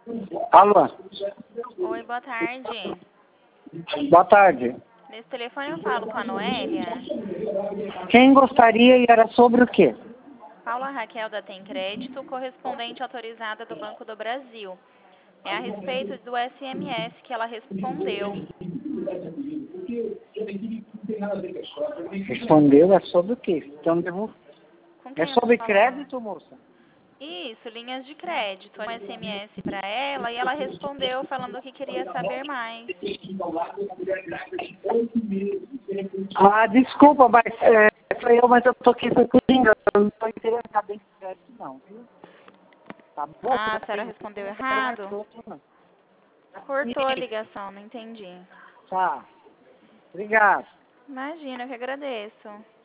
Alô? Oi, boa tarde. Boa tarde. Nesse telefone eu falo com a Noélia. Quem gostaria e era sobre o quê? Paula Raquel da Tem Crédito, correspondente autorizada do Banco do Brasil. É a respeito do SMS que ela respondeu. Respondeu, é sobre o quê? Então, Com é quem eu tô sobre falando? crédito, moça? Isso, linhas de crédito. Um SMS para ela e ela respondeu falando que queria saber mais. Ah, desculpa, mas foi eu, mas eu tô aqui por engano. Eu não estou interessado em crédito, não, viu? Tá bom? Ah, a senhora respondeu errado? Cortou a ligação, não entendi. Tá. Obrigado. Imagina, eu que agradeço.